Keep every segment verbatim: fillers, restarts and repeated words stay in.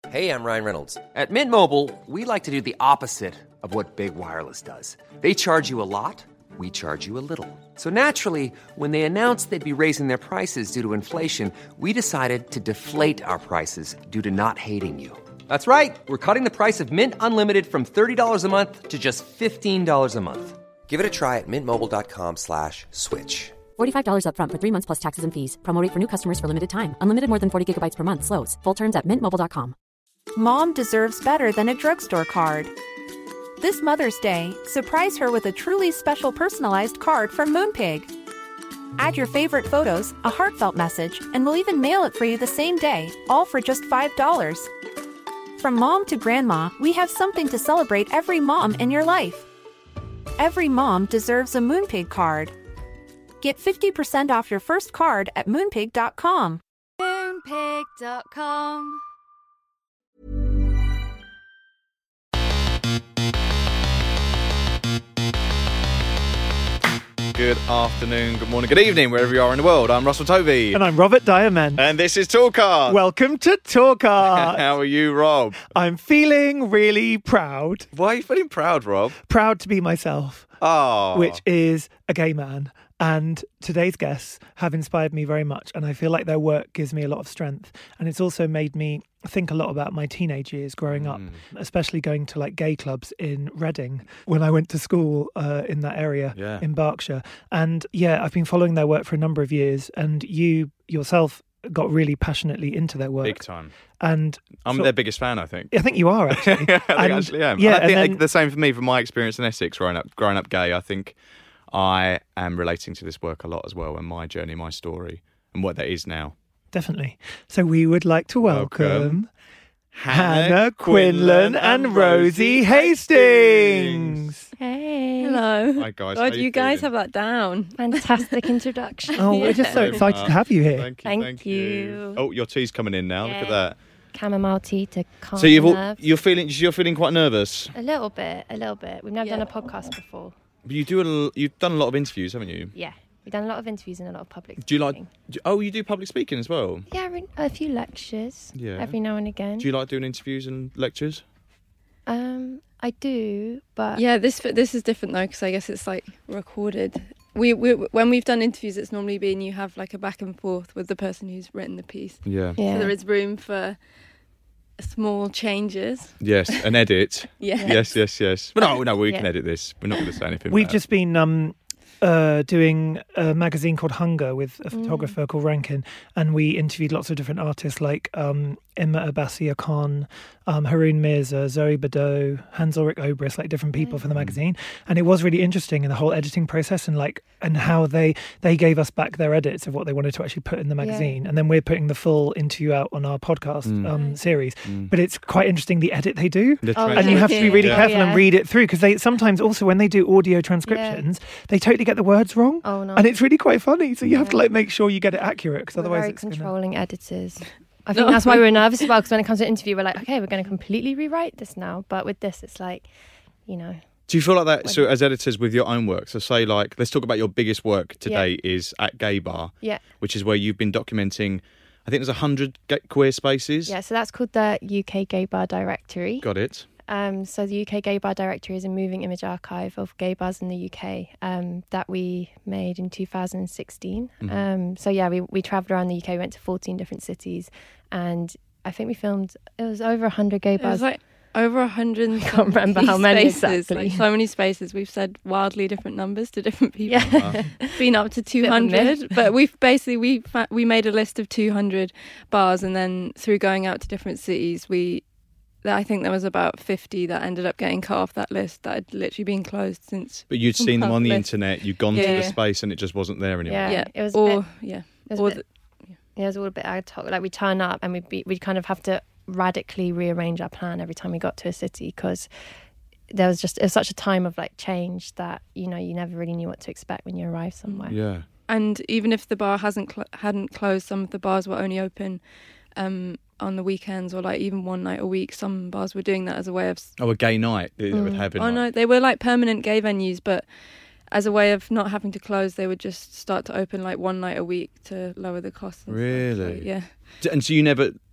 Hey, I'm Ryan Reynolds. At Mint Mobile, we like to do the opposite of what Big Wireless does. They charge you a lot, we charge you a little. So naturally, when they announced they'd be raising their prices due to inflation, we decided to deflate our prices due to not hating you. That's right. We're cutting the price of Mint Unlimited from thirty dollars a month to just fifteen dollars a month. Give it a try at mintmobile.com slash switch. forty-five dollars up front for three months plus taxes and fees. Promo rate for new customers for limited time. Unlimited more than forty gigabytes per month slows. Full terms at mint mobile dot com. Mom deserves better than a drugstore card. This Mother's Day, surprise her with a truly special personalized card from Moonpig. Add your favorite photos, a heartfelt message, and we'll even mail it for you the same day, all for just five dollars. From mom to grandma, we have something to celebrate every mom in your life. Every mom deserves a Moonpig card. Get fifty percent off your first card at moonpig dot com. moonpig dot com. Good afternoon, good morning, good evening, wherever you are in the world. I'm Russell Tovey. And I'm Robert Diamond. And this is Talkart. Welcome to Talkart. How are you, Rob? I'm feeling really proud. Why are you feeling proud, Rob? Proud to be myself. Oh. Which is a gay man. And today's guests have inspired me very much. And I feel like their work gives me a lot of strength. And it's also made me think a lot about my teenage years growing up, Mm. especially going to like gay clubs in Reading when I went to school uh, in that area Yeah. in Berkshire. And yeah, I've been following their work for a number of years. And you yourself got really passionately into their work. Big time. And I'm so- their biggest fan, I think. I think you are actually. I think I And- actually am. Yeah, And I think and then- the same for me from my experience in Essex growing up, growing up gay. I think I am relating to this work a lot as well, and my journey, my story, and what that is now. Definitely. So we would like to welcome, Welcome, Hannah Quinlan and Rosie Hastings. Hey. Hello. Hi, guys. God, How you you guys feeling? have that down. Fantastic introduction. Oh, we're just so Very excited much. to have you here. Thank you. Thank thank you. Oh, your tea's coming in now. Look at Yeah. that. Chamomile tea to calm So you've the all, nerves. you're feeling you're feeling quite nervous. A little bit, a little bit. We've never Yeah. done a podcast before. But you do a, you've done a lot of interviews, haven't you? Yeah. We've done a lot of interviews and a lot of public Do you like? speaking. do- oh, you do public speaking as well. Yeah, re- a few lectures. Yeah. Every now and again. Do you like doing interviews and lectures? Um, I do, but Yeah, this this is different though because I guess it's like recorded. We, we when we've done interviews, it's normally been you have like a back and forth with the person who's written the piece. Yeah. yeah. So there is room for small changes. Yes, an edit. Yeah. Yes, yes, yes. But no, no, we can Yeah. edit this. We're not going to say anything. We've bad. just been um, uh, doing a magazine called Hunger with a Mm. photographer called Rankin, and we interviewed lots of different artists like um, Emma Abbassia Khan, um, Haroon Mirza, Zoe Badeau, Hans Ulrich Obrist, like different people for the magazine. And it was really interesting in the whole editing process and like and how they they gave us back their edits of what they wanted to actually put in the magazine. And then we're putting the full interview out on our podcast Mm. um, Right. series. Mm. But it's quite interesting the edit they do. The Oh, trans- And you have to be really Yeah. careful Yeah. and read it through because they sometimes also when they do audio transcriptions, they totally get the words wrong. Oh no. And it's really quite funny. So you have to Yeah. like make sure you get it accurate because We're otherwise very it's gonna... controlling editors. I think that's why we're nervous as well, because when it comes to interview, we're like, okay, we're going to completely rewrite this now. But with this, it's like, you know. Do you feel like that? So, as editors with your own work, so say like, let's talk about your biggest work today is at Gay Bar, Yeah. which is where you've been documenting. I think there's a hundred queer spaces. Yeah, so that's called the U K Gay Bar Directory. Got it. Um, so the U K Gay Bar Directory is a moving image archive of gay bars in the U K um, that we made in two thousand sixteen. Mhm. Um, so yeah, we, we travelled around the U K, we went to fourteen different cities, and I think we filmed, it was over one hundred gay It bars. was like over a hundred. I can't remember how many spaces, exactly. Like so many spaces. We've said wildly different numbers to different people. Yeah. Been up to two Bit of a myth. hundred, but we've basically we fa- we made a list of two hundred bars, and then through going out to different cities, we I think there was about fifty that ended up getting cut off that list that had literally been closed since. But you'd seen them on the Public. internet. You'd gone to Yeah. the space, and it just wasn't there anymore. Yeah, Yeah, it was a or bit- yeah, It was, or a bit, yeah, it was all a bit ad hoc. Like we turn up and we'd be, we'd kind of have to radically rearrange our plan every time we got to a city because there was just it was such a time of like change that you know you never really knew what to expect when you arrived somewhere. Yeah. And even if the bar hasn't cl- hadn't closed, some of the bars were only open um, on the weekends or like even one night a week. Some bars were doing that as a way of. Oh, a gay night. They would Mm. have it. Oh no, they were like permanent gay venues, but as a way of not having to close, they would just start to open like one night a week to lower the costs. and stuff. Really? So, yeah. And so you never,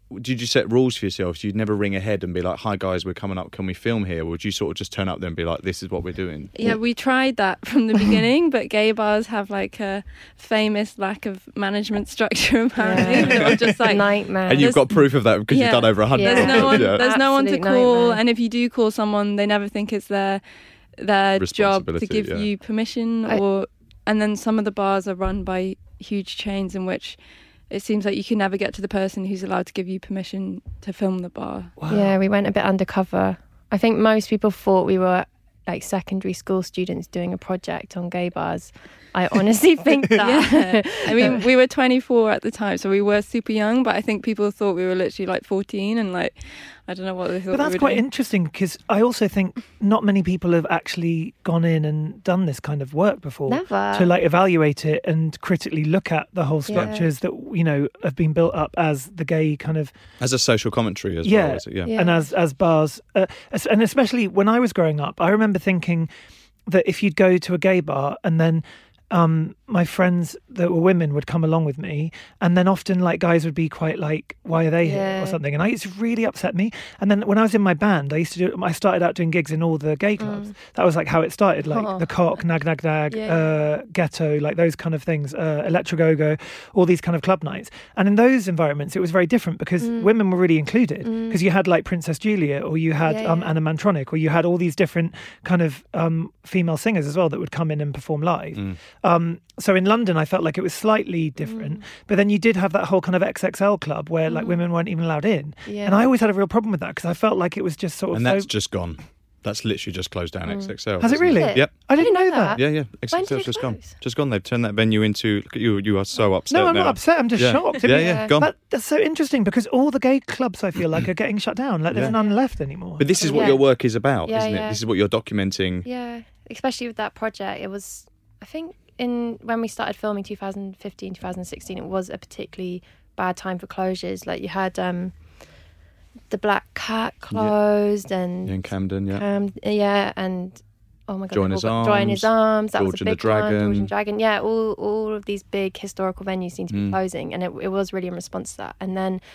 did you set rules for yourself? You'd never ring ahead and be like, "Hi guys, we're coming up. Can we film here?" Or would you sort of just turn up there and be like, "This is what we're doing"? Yeah, we tried that from the beginning, but gay bars have like a famous lack of management structure. Apparently, Yeah. They were just like nightmare. And you've got proof of that because Yeah. you've done over a hundred. Yeah. There's no one. Yeah. There's no one to Absolute call, nightmare. and if you do call someone, they never think it's their their job to Responsibility, give yeah. you permission. I- Or and then some of the bars are run by huge chains in which it seems like you can never get to the person who's allowed to give you permission to film the bar. Yeah, we went a bit undercover. I think most people thought we were like secondary school students doing a project on gay bars. I honestly think that. Yeah, I mean, we were twenty-four at the time, so we were super young. But I think people thought we were literally like fourteen, and like I don't know what they thought. But that's we were quite doing. interesting because I also think not many people have actually gone in and done this kind of work before. Never. To like evaluate it and critically look at the whole Yeah. structures that, you know, have been built up as the gay kind of As a social commentary as Yeah. well. Is it? Yeah. Yeah. and as as bars, uh, as- and especially when I was growing up, I remember thinking that if you'd go to a gay bar and then um, my friends that were women would come along with me, and then often like guys would be quite like, "Why are they here?" Yeah. or something, and I used to really upset me. And then when I was in my band, I used to do. I started out doing gigs in all the gay clubs. That was like how it started, like Oh. the Cock, Nag Nag Nag, Yeah. uh, Ghetto, like those kind of things, uh, Electro Go-Go, all these kind of club nights. And in those environments, it was very different because women were really included because you had like Princess Julia, or you had Yeah, um, yeah. Anna Mantronic, or you had all these different kind of um, female singers as well that would come in and perform live. Um, so in London, I felt like it was slightly different, but then you did have that whole kind of X X L club where like women weren't even allowed in, Yeah. and I always had a real problem with that because I felt like it was just sort of. And that's so- just gone. That's literally just closed down X X L. Has it isn't really? Is it? Yep. I didn't I know didn't know that. that. Yeah, yeah. X When X did L's it just gone. close? Just gone. They've turned that venue into. Look at you. You are so upset No, I'm now. not upset. I'm just Yeah. shocked. Yeah, I mean, yeah. Gone. That, that's so interesting because all the gay clubs I feel like are getting shut down. Like there's Yeah. none left anymore. But this is what Yeah. your work is about, Yeah, isn't it? yeah. This is what you're documenting. Yeah, especially with that project. It was, I think, in when we started filming twenty fifteen, twenty sixteen, it was a particularly bad time for closures. Like you had um, the Black Cat closed, and In Camden, yeah. um, yeah, and oh my god, Join His all got- Join Arms, His Arms. That George was a and the big one. George Dragon. and Dragon. Yeah, all all of these big historical venues seem to be Mm. closing, and it it was really in response to that. And then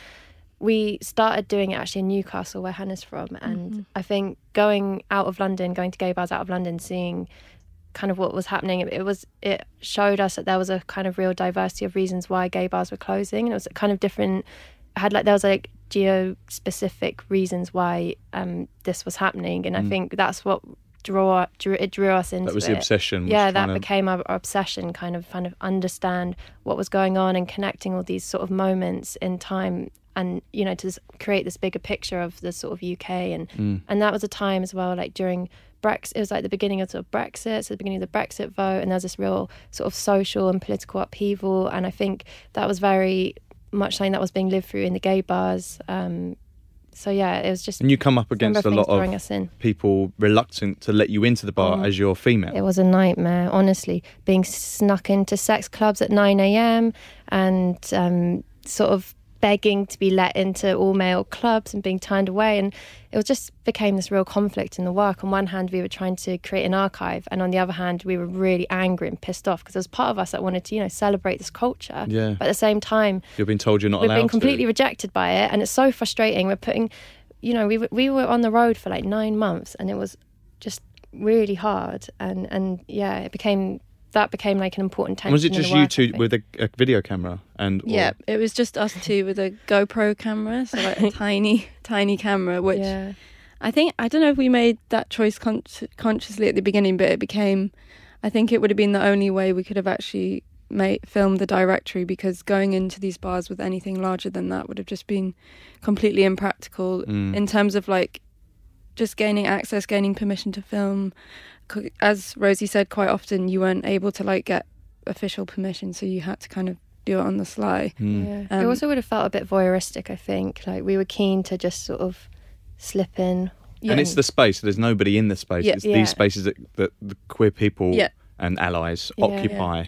we started doing it actually in Newcastle, where Hannah's from, and I think going out of London, going to gay bars out of London, seeing kind of what was happening, it was it showed us that there was a kind of real diversity of reasons why gay bars were closing, and it was kind of different. Had like there was like geo specific reasons why um this was happening, and I think that's what draw drew it drew us into That was it. the obsession. was Yeah, that trying to- became our, our obsession, kind of kind of understand what was going on and connecting all these sort of moments in time, and you know, to s- create this bigger picture of the sort of U K, and Mm. and that was a time as well, like during Brexit. It was like the beginning of sort of Brexit, so the beginning of the Brexit vote, and there was this real sort of social and political upheaval, and I think that was very much something that was being lived through in the gay bars. Um, so yeah, it was just And you come up a number against a of lot things drawing of us in. people reluctant to let you into the bar Mm. as you're female. It was a nightmare, honestly. Being snuck into sex clubs at nine a.m. and um, sort of begging to be let into all male clubs and being turned away. And it was just became this real conflict in the work. On one hand, we were trying to create an archive, and on the other hand, we were really angry and pissed off because there was part of us that wanted to, you know, celebrate this culture. Yeah. But at the same time, You're being told you're not we've allowed been completely to. rejected by it, and it's so frustrating. We're putting, you know, we were- we were on the road for like nine months, and it was just really hard. And and yeah, it became that became like an important tension. Was it in the just work, you I two think. with a, a video camera? And or- Yeah, it was just us two with a GoPro camera, so like a tiny, tiny camera, which Yeah. I think, I don't know if we made that choice con- consciously at the beginning, but it became, I think it would have been the only way we could have actually made, filmed the directory, because going into these bars with anything larger than that would have just been completely impractical Mm. in terms of like just gaining access, gaining permission to film. C- As Rosie said, quite often you weren't able to like get official permission, so you had to kind of do it on the sly. Mm. Yeah. Um, it also would have felt a bit voyeuristic, I think. Like we were keen to just sort of slip in. And it's the space. There's nobody in the space. Yeah. It's Yeah. these spaces that, that the queer people Yeah. and allies Yeah. occupy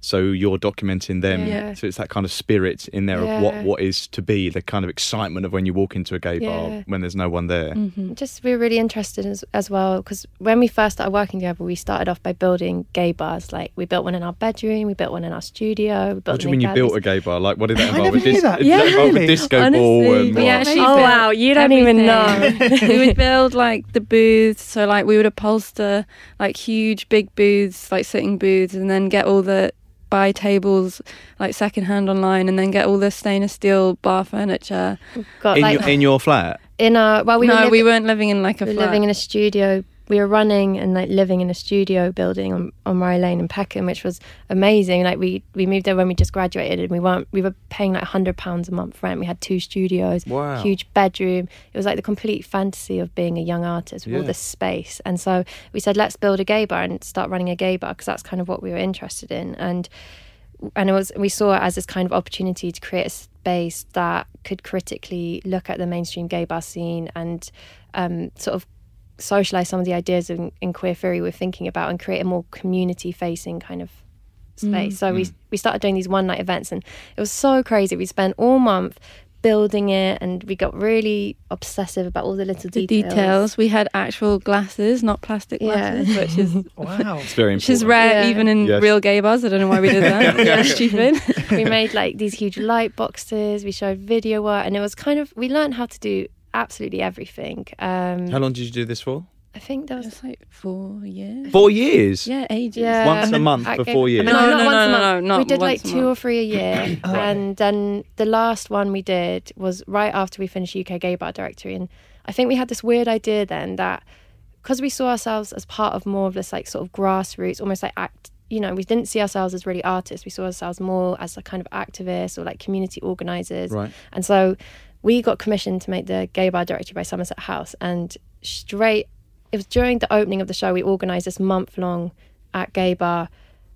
So you're documenting them. Yeah. So it's that kind of spirit in there Yeah. of what, what is to be, the kind of excitement of when you walk into a gay Yeah. bar when there's no one there. Mm-hmm. Just we were really interested as, as well because when we first started working together, we started off by building gay bars. Like we built one in our bedroom, we built one in our studio. We built What do you them mean in you built galleries. a gay bar? Like, what did that I involve? never A knew that. Did Yeah, that involve really? a disco Honestly, ball? And we what? actually Oh, built wow, you don't even everything. We would build like the booths, so like we would upholster like huge big booths, like sitting booths, and then get all the buy tables like secondhand online, and then get all the stainless steel bar furniture. Got in, like your, in your flat? in our well, we no, were we living, weren't living in like a we were flat. living in a studio. We were running and like living in a studio building on, on Murray Lane in Peckham, which was amazing. Like we, we moved there when we just graduated, and we weren't we were paying like a hundred pounds a month rent. We had two studios, Wow. huge bedroom. It was like the complete fantasy of being a young artist with all Yeah. this space. And so we said, let's build a gay bar and start running a gay bar because that's kind of what we were interested in. And and it was we saw it as this kind of opportunity to create a space that could critically look at the mainstream gay bar scene and um, sort of socialize some of the ideas in, in queer theory we're thinking about and create a more community facing kind of space. Mm. So we we started doing these one night events, and it was so crazy. We spent all month building it, and we got really obsessive about all the little the details. details. We had actual glasses, not plastic Yeah. glasses, which is Wow. It's very which is important. rare Yeah. even in Yes. real gay bars. I don't know why we did that. Yeah. Yeah, stupid. We made like these huge light boxes. We showed video work, and it was kind of we learned how to do absolutely everything. Um, How long did you do this for? I think there was Just like four years. Four years? Yeah, ages. Yeah. Once a month at for Gay- four years? No, No, not no, once no, a no, month. no, not we did like once a two month. or three a year, and then the last one we did was right after we finished U K Gay Bar Directory, and I think we had this weird idea then that because we saw ourselves as part of more of this like sort of grassroots, almost like act. You know, we didn't see ourselves as really artists. We saw ourselves more as a kind of activists or like community organisers. Right. And so we got commissioned to make the Gay Bar Directory by Somerset House, and straight. It was during the opening of the show we organised this month-long at Gay Bar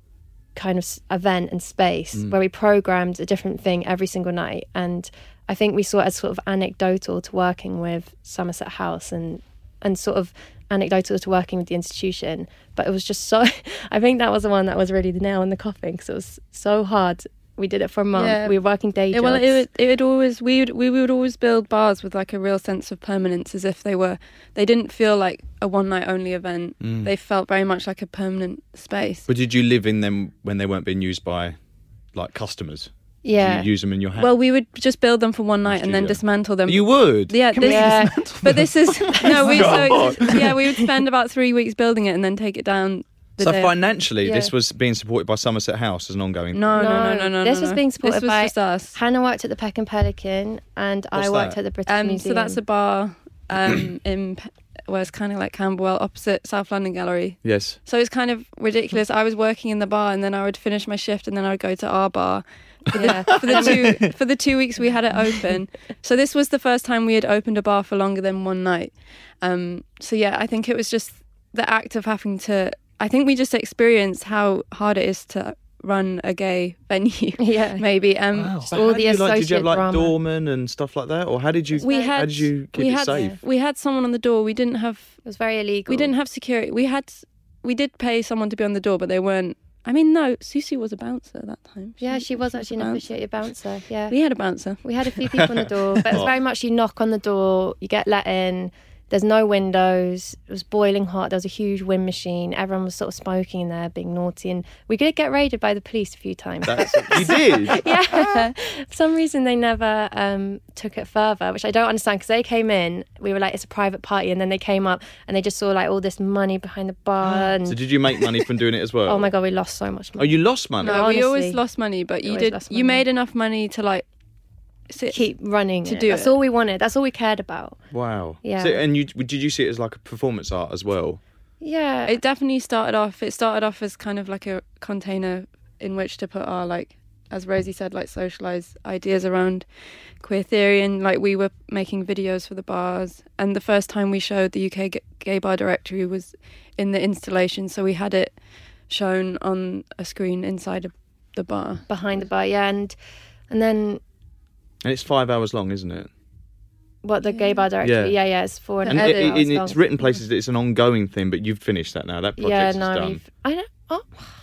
kind of s- event and space Mm. where we programmed a different thing every single night. And I think we saw it as sort of anecdotal to working with Somerset House and and sort of anecdotal to working with the institution. But it was just so, I think that was the one that was really the nail in the coffin because it was so hard. We did it for a month. Yeah. We were working day Yeah, jobs. well, it would, it would always we would we would always build bars with like a real sense of permanence, as if they were they didn't feel like a one night only event. Mm. They felt very much like a permanent space. But did you live in them when they weren't being used by, like, customers? yeah. Did you use them in your house? Well, we would just build them for one night and then Studio. dismantle them. You would? Yeah, Can we this, Yeah. but this is no. We so God. yeah, we would spend about three weeks building it and then take it down. The So day. financially, Yeah. this was being supported by Somerset House as an ongoing... No, no, no, No, no, no. this no, was no. being supported This was by just us. Hannah worked at the Peck and Pelican, and What's I worked that? at the British Um, Museum. so that's a bar um, in Pe- where it's kind of like Camberwell, opposite South London Gallery. Yes. So it's kind of ridiculous. I was working in the bar, and then I would finish my shift, and then I would go to our bar for the, Yeah. for the two for the two weeks we had it open. So this was the first time we had opened a bar for longer than one night. Um, so yeah, I think it was just the act of having to. I think we just experienced how hard it is to run a gay venue. Yeah. Maybe. Um, Wow. But all how the do you, like, did you have associate like drama. doormen and stuff like that, or how did you? We how had- did you keep we it had safe? we had someone on the door. We didn't have It was very illegal. we didn't have security. We had we did pay someone to be on the door, but they weren't. I mean, no, Susie was a bouncer at that time. Yeah, she was actually a an bouncer. officiated bouncer. Yeah. We had a bouncer. We had a few people on the door, but it was very much you knock on the door, you get let in. There's no windows. It was boiling hot. There was a huge wind machine. Everyone was sort of smoking in there, being naughty, and we did get raided by the police a few times. That's, you did? Yeah. For some reason, they never um, took it further, which I don't understand because they came in. We were like, it's a private party, and then they came up and they just saw like all this money behind the bar. And So did you make money from doing it as well? oh my god, we lost so much Oh, money. you lost money? No, No, we always honestly, lost money, but you always did. lost You money. made enough money to like sit. Keep running to it. do That's it. all we wanted. That's all we cared about. Wow. Yeah. So, and you did you see it as like a performance art as well? Yeah. It definitely started off. It started off as kind of like a container in which to put our, like, as Rosie said, like socialise ideas around queer theory, and like we were making videos for the bars. And the first time we showed the U K G- Gay Bar Directory was in the installation, so we had it shown on a screen inside of the bar. behind the bar, yeah, and and then And it's five hours long, isn't it? what the gay bar directory? Yeah. Yeah, yeah, it's four and And a it, half it, hours in long. it's written places that it's an ongoing thing, but you've finished that now. That Yeah, project's no, done. we've, I don't. Oh,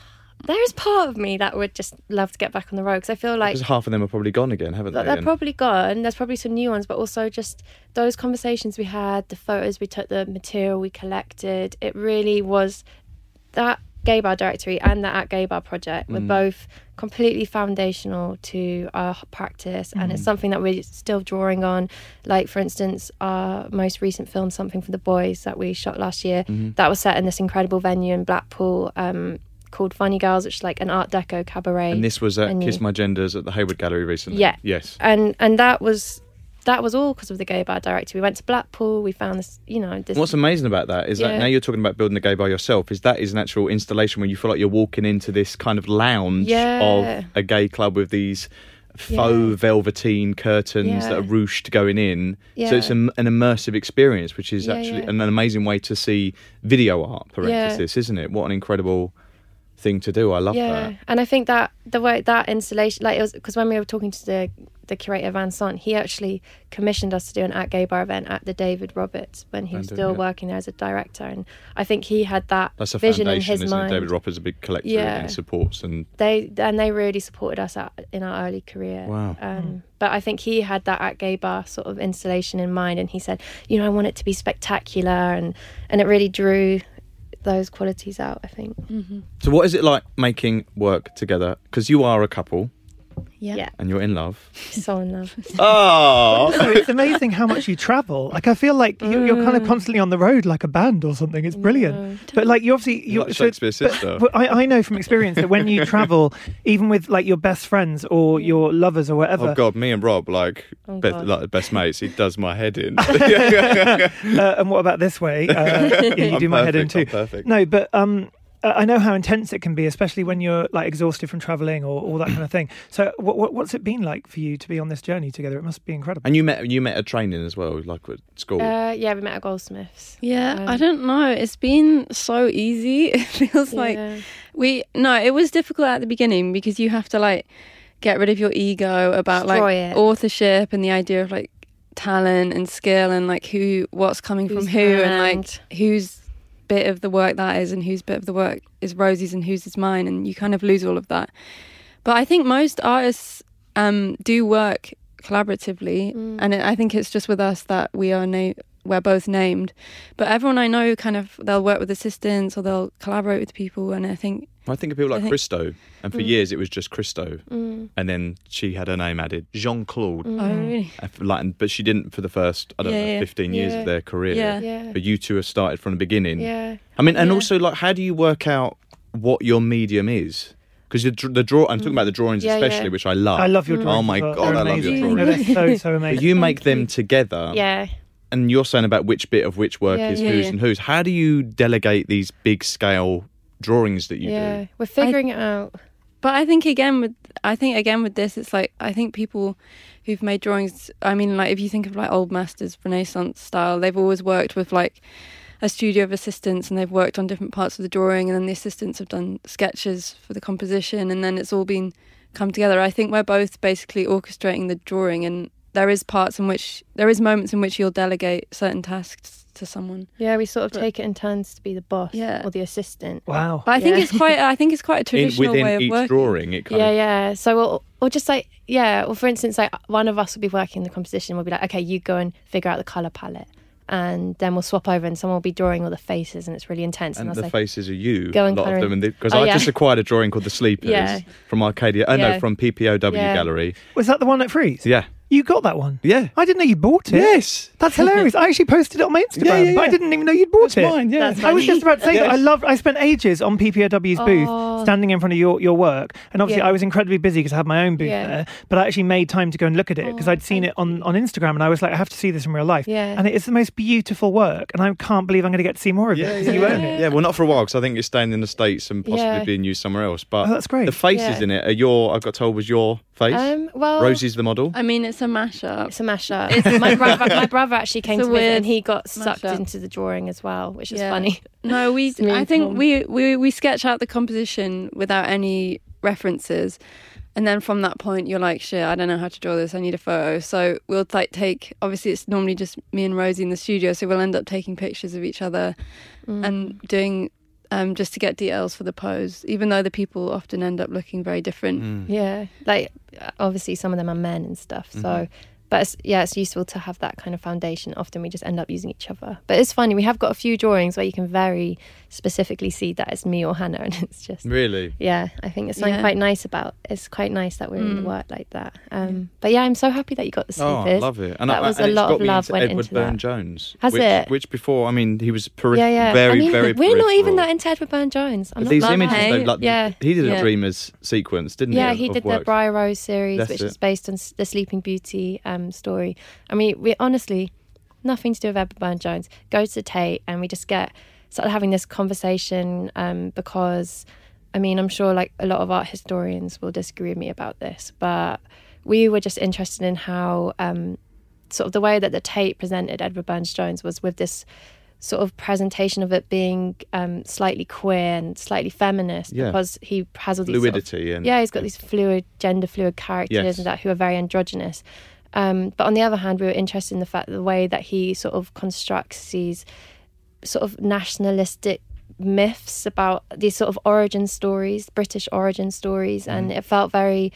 there is part of me that would just love to get back on the road because I feel like Because half of them are probably gone again, haven't they? they're And- probably gone. There's probably some new ones, but also just those conversations we had, the photos we took, the material we collected. It really was that Gay Bar Directory and the At Gay Bar project were Mm. both completely foundational to our practice, and it's something that we're still drawing on. Like, for instance, our most recent film, Something for the Boys, that we shot last year, Mm-hmm. that was set in this incredible venue in Blackpool um, called Funny Girls, which is like an Art Deco cabaret. And this was at venue. Kiss My Genders at the Hayward Gallery recently. Yeah. Yes. and and that was that was all because of the Gay Bar Directory. We went to Blackpool. We found this, you know, this. What's amazing about that is that Yeah. now you're talking about building a gay bar yourself, is that is an actual installation where you feel like you're walking into this kind of lounge Yeah. of a gay club with these faux Yeah. velveteen curtains Yeah. that are ruched going in. Yeah. So it's a, an immersive experience, which is Yeah, actually yeah. an amazing way to see video art Yeah. parenthesis, isn't it? What an incredible thing to do. I love yeah, that. and I think that the way that installation, like, it was because when we were talking to the the curator Vincent, he actually commissioned us to do an At Gay Bar event at the David Roberts when he was Random, still yeah. working there as a director, and I think he had that That's a vision in foundation, his isn't mind. it? David Roper's a big collector Yeah. and supports and They and they really supported us at, in our early career. Wow. Um, but I think he had that At Gay Bar sort of installation in mind, and he said, you know, I want it to be spectacular, and and it really drew those qualities out, I think. So what is it like making work together? Because you are a couple Yeah. Yeah, and you're in love. so in love. Oh, So it's amazing how much you travel. Like, I feel like you, you're kind of constantly on the road, like a band or something. It's brilliant. But like, you obviously, You're you like Shakespeare's but- sister. But I, I know from experience that when you travel, even with like your best friends or your lovers or whatever, oh God, me and Rob, like, Oh, be- God. like best mates. He does my head in. uh, and what about this way? Uh, yeah, you I'm do my head in perfect, too. I'm perfect. No, but um, uh, I know how intense it can be, especially when you're like exhausted from traveling or all that kind of thing. So, what, what what's it been like for you to be on this journey together? It must be incredible. And you met you met at training as well, like at school. Uh, yeah, we met at Goldsmiths. Yeah, Um, I don't know. It's been so easy. It feels like Yeah. we no, it was difficult at the beginning because you have to like get rid of your ego about Destroy like it. authorship and the idea of like talent and skill and like who what's coming Whose from who and like hand. whose bit of the work that is and whose bit of the work is Rosie's and whose is mine, and you kind of lose all of that. But I think most artists um, do work collaboratively, Mm. and it, I think it's just with us that we are na- we're both named. But everyone I know kind of they'll work with assistants or they'll collaborate with people, and I think I think of people like I think- Christo, and for years it was just Christo, Mm. and then she had her name added, Jean Claude. oh really Like, but she didn't for the first, I don't Yeah, know, yeah. fifteen years Yeah. of their career. Yeah. Yeah. But you two have started from the beginning. Yeah. I mean, and Yeah. also, like, how do you work out what your medium is? Because the draw, I'm talking about the drawings Yeah, especially, yeah. which I love. I love your drawings. Oh my as well. God, They're I love your amazing. drawings. No, they're so so But amazing. you make them together, Yeah. and you're saying about which bit of which work Yeah. is Yeah, whose yeah. and whose. How do you delegate these big scale drawings that you Yeah. do? We're figuring it out. But I think again with I think again with this, it's like I think people who've made drawings. I mean, like if you think of like old masters, Renaissance style, they've always worked with like a studio of assistants, and they've worked on different parts of the drawing, and then the assistants have done sketches for the composition, and then it's all been come together. I think we're both basically orchestrating the drawing, and there is parts in which there is moments in which you'll delegate certain tasks to someone. Yeah, we sort of take it in turns to be the boss Yeah. or the assistant. Wow. But I think Yeah. it's quite. I think it's quite a In, traditional within way of each working. drawing, it kind Yeah, of. yeah. So, we'll, or just like, yeah, or for instance, like one of us will be working the composition. We'll be like, okay, you go and figure out the color palette, and then we'll swap over, and someone will be drawing all the faces, and it's really intense. And I'll the say, faces are you, Go a and lot colour of them. in. Because Oh, I yeah. just acquired a drawing called The Sleepers Yeah. from Arcadia. Oh, no, Yeah. from P P O W Yeah. Gallery. Was that the one at Freeze? Yeah. You got that one? Yeah. I didn't know you bought it. Yes. That's hilarious. I actually posted it on my Instagram, Yeah, yeah, but I yeah. didn't even know you'd bought That's it. mine, yeah. That's I was just about to say that Yes. I loved. I spent ages on P P O W's booth, Oh. standing in front of your, your work, and obviously Yeah. I was incredibly busy because I had my own booth Yeah. there. But I actually made time to go and look at it because Oh, I'd seen thank it on, on Instagram, and I was like, I have to see this in real life. Yeah. And it is the most beautiful work, and I can't believe I'm going to get to see more of Yeah, it. yeah, You yeah. own it. Yeah, well, not for a while because I think it's staying in the States and possibly Yeah. being used somewhere else. But Oh, that's great. the faces Yeah. in it are your, I got told, was your face. um, well, Rosie's the model. I mean, it's a mashup. it's a mashup. my brother, my brother actually came It's to a visit, weird and he got sucked mashup. into the drawing as well, which is Yeah. funny. No, we. It's me I and think Tom. we, we we sketch out the composition without any references, and then from that point, you're like, shit, I don't know how to draw this. I need a photo. So we'll like take. Obviously, it's normally just me and Rosie in the studio, so we'll end up taking pictures of each other Mm. and doing um, just to get details for the pose, even though the people often end up looking very different. Mm. Yeah, like obviously some of them are men and stuff. So, Mhm. but it's, yeah, it's useful to have that kind of foundation. Often we just end up using each other. But it's funny, we have got a few drawings where you can very specifically see that it's me or Hannah, and it's just Really? yeah. I think it's something Yeah. quite nice about. It's quite nice that we're in the Mm. work like that. Um, but yeah, I'm so happy that you got the Oh, sleepers. I love it. And That I, was and a it's lot got of me love into went Edward into that. Burne-Jones. Has which, it? Which before, I mean, he was peripheral, Yeah, yeah. very, I mean, very we're not even peripheral. that into Edward Burne-Jones. I'm But not these lying. images, though, like, yeah. he did a Yeah. Dreamers sequence, didn't he? Yeah, of- he of did the work? Briar Rose series, That's which it. is based on s- the Sleeping Beauty um, story. I mean, we honestly, nothing to do with Edward Burne-Jones. Go to the Tate and we just get started having this conversation um, because, I mean, I'm sure like a lot of art historians will disagree with me about this, but we were just interested in how um, sort of the way that the Tate presented Edward Burne-Jones was with this sort of presentation of it being um, slightly queer and slightly feminist Yeah. because he has all these sort of- Fluidity. and yeah, he's got these fluid, gender fluid characters Yes. and that who are very androgynous. Um, but on the other hand, we were interested in the fact that the way that he sort of constructs these sort of nationalistic myths about these sort of origin stories, British origin stories, and it felt very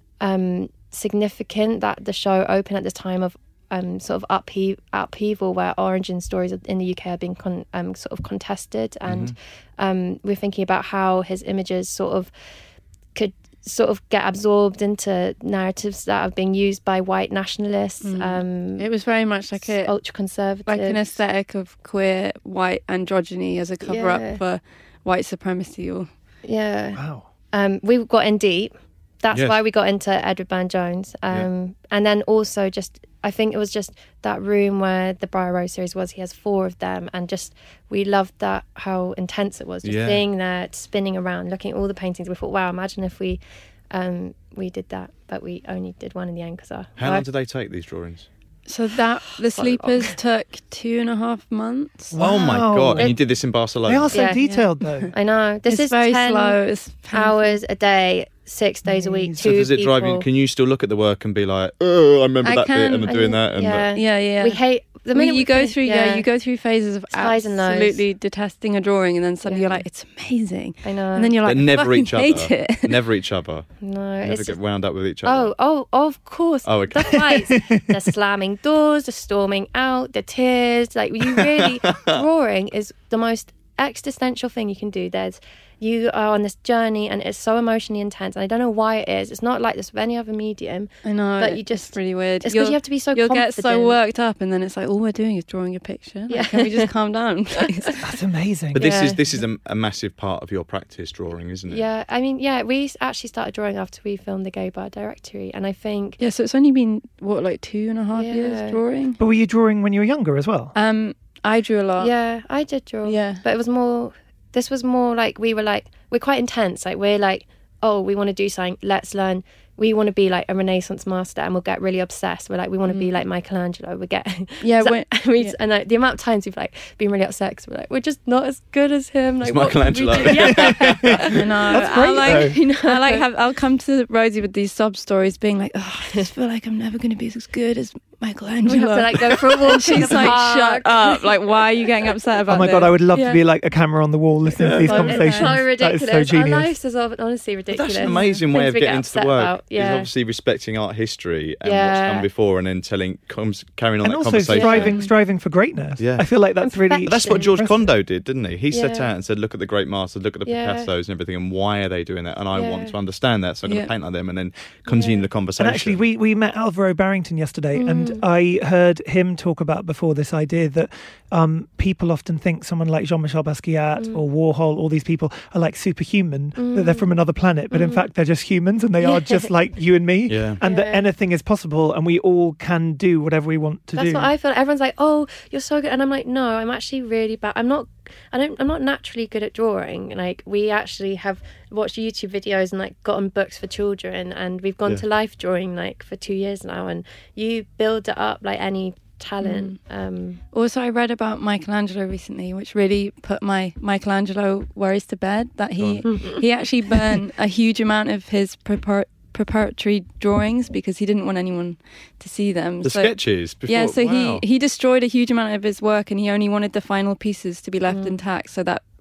um, significant that the show opened at this time of um, sort of uphe- upheaval where origin stories in the U K are being con- um, sort of contested, and um, we're thinking about how his images sort of could sort of get absorbed into narratives that are being used by white nationalists, um, It was very much like a ultra conservative, like an aesthetic of queer white androgyny as a cover Yeah. up for white supremacy. Or yeah. Wow. Um, we got in deep. That's Yes. why we got into Edward Burne-Jones. Um, And then also just, I think it was just that room where the Briar Rose series was. He has four of them. And just, we loved that, how intense it was. Just Yeah. being there, spinning around, looking at all the paintings. We thought, wow, imagine if we um, we did that. But we only did one in the end because our How long did they take, these drawings? so that the So long. sleepers took two and a half months. Oh my Wow. God. And It- you did this in Barcelona? They are so Yeah. detailed, though. I know. This it's is very ten slow. It's painful. hours a day, six days a week, Amazing. So two does it drive you? people. Can you still look at the work and be like, oh, I remember I that bit can, and I'm I doing can- that? And yeah. Yeah, yeah. We hate the Well, minute you we go finish- through, yeah. you go through phases of Highs and lows. absolutely detesting a drawing, and then suddenly Yeah. you're like, it's amazing, I know. and then you're But like, never I each fucking other. hate it. Never each other. no, Never it's get just, wound up with each other. oh, oh, of course. Oh, okay. The fights, the slamming doors, the storming out, the tears. Like you really, drawing is the most existential thing you can do. There's, you are on this journey, and it's so emotionally intense. And I don't know why it is. It's not like this with any other medium. I know, But you it's just- really weird. It's because You'll- you have to be so You'll get so confident. worked up, and then it's like, all we're doing is drawing a picture. Like, Yeah. Can we just calm down, please? That's amazing. But this Yeah. is this is a, a massive part of your practice, drawing, isn't it? Yeah, I mean, yeah, we actually started drawing after we filmed the Gay Bar Directory, and I think Yeah, so it's only been what, like two and a half Yeah. years drawing. But were you drawing when you were younger as well? Um, I drew a lot. yeah, I did draw. Yeah. But it was more, this was more like, we were like, we're quite intense. Like, we're like, oh, we want to do something, let's learn. We want to be like a Renaissance master, and we'll get really obsessed. We're like, we want to be like Michelangelo. We get, Yeah, So- when- we, yeah. and like, the amount of times we've like been really upset because we're like, we're just not as good as him. Like, It's what can we Michelangelo. do? Yeah. I know. That's I great, like, though. you know, I like have. I'll come to Rosie with these sob stories, being like, "Oh, I just feel like I'm never going to be as good as Michelangelo." We have to like go for a walk. in She's the like, park. "Shut up! Like, why are you getting upset about?" Oh my this? god, I would love Yeah. to be like a camera on the wall listening to these Oh, conversations. It's so That ridiculous. is so Our genius. lives is honestly But ridiculous. that's an amazing way Things of we get getting into the upset work. about. Is Yeah. obviously respecting art history and Yeah. what's come before, and then telling, comes, carrying on And that also conversation. striving, striving for greatness. Yeah. I feel like that's really. perfection. That's what George impressive. Kondo did, didn't he? He set Yeah. out and said, look at the great masters, look at the Yeah. Picassos and everything, and why are they doing that? And I Yeah. want to understand that, so I'm going Yeah. to paint like them, and then continue Yeah. the conversation. And actually, we, we met Alvaro Barrington yesterday, Mm. and I heard him talk about before this idea that um, people often think someone like Jean-Michel Basquiat Mm. or Warhol, all these people are like superhuman, that they're from another planet, but in fact they're just humans and they are just like you and me, Yeah. and that Yeah. anything is possible and we all can do whatever we want to That's do. what I feel. Everyone's like, "Oh, you're so good," and I'm like, "No, I'm actually really bad. I'm not. I don't. I'm not naturally good at drawing. Like, we actually have watched YouTube videos and like gotten books for children, and we've gone Yeah. to life drawing like for two years now. And you build it up like any talent. Um, Also, I read about Michelangelo recently, which really put my Michelangelo worries to bed. That he he actually burned a huge amount of his prepar- preparatory drawings because he didn't want anyone to see them. the So- sketches before. Yeah, so wow. he he destroyed a huge amount of his work, and he only wanted the final pieces to be left Mm. intact, so that